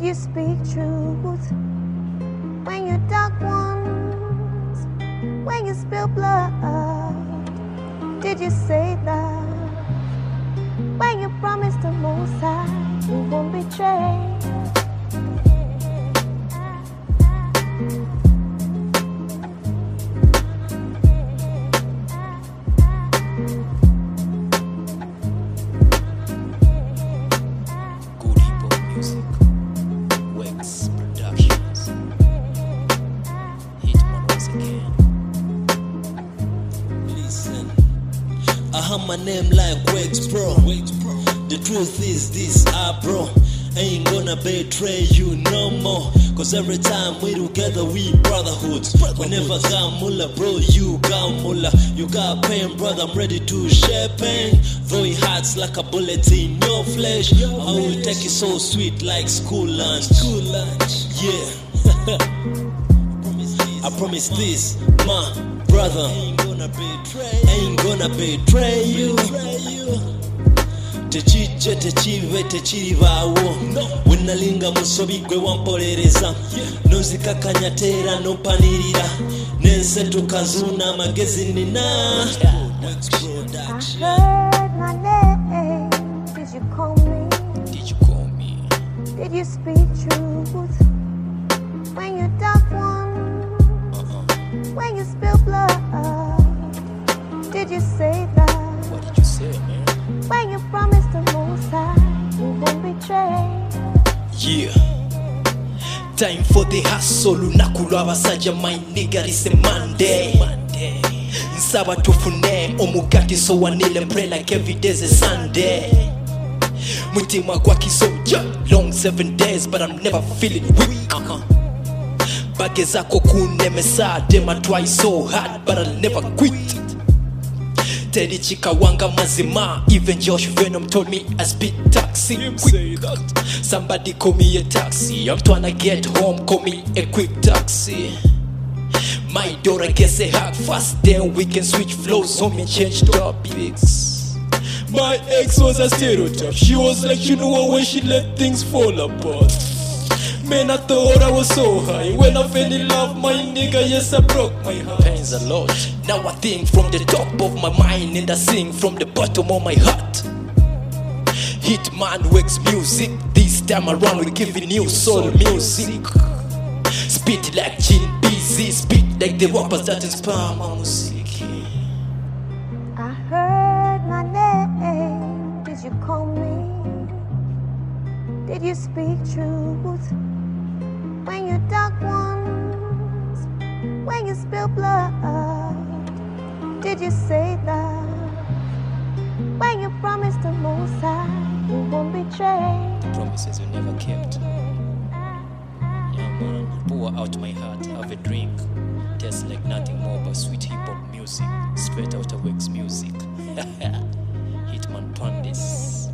you speak truth when you dark ones, when you spill blood? Did you say that when you promised the Most High you won't betray? I have my name like Wex, bro. The truth is this, bro, ain't gonna betray you no more. Cause every time we together we brotherhood. Whenever got mullah, bro, you got mullah. You got pain, brother, I'm ready to share pain. Though it hurts like a bullet in your flesh, I will take it so sweet like school lunch. Yeah. I promise this, my brother, ain't gonna betray you. Techiche techive techirivawo wenalinga musobi gwe wampolereza nozikakanya tera nopanirira nense tukazuna amagezi nina. I heard my name. Did you call me? Did you call me? Did you speak truth when you dark ones, when you spill blood? Did you say that? What did you say, man? When you promised the Most High you won't betray? Yeah. Time for the hustle. Unakulwa basajja, my nigga, it's a Monday. Nsaba tufune omugati so wanile pray like every day's a Sunday. Mutima kwa kisoja, long 7 days but I'm never feeling weak. Bage zako kunemesa, them I try so hard but I'll never quit. Teddy Chika Wanga Mazima, even Josh Venom told me I speak taxi. Quick. Somebody call me a taxi, I'm trying to get home, call me a quick taxi. My daughter gets a hug fast, then we can switch flows, home and change topics. My ex was a stereotype, she was like, you know what, when she let things fall apart. Man, I thought I was so high. When I fell in love, my nigga, yes, I broke my heart. Pains a lot. Now I think from the top of my mind and I sing from the bottom of my heart. Hitman Wex music. This time around we giving you soul music. Spit like Gene BZ, spit like the rappers that inspire my music. I heard my name. Did you call me? Did you speak truth when you dark ones, when you spill blood? Did you say that when you promised the Most High you won't betray? Promises you never kept. Yeah, man, pour out my heart, have a drink. Tastes like nothing more but sweet hip-hop music, straight out of Wex music. Hitman Pandis.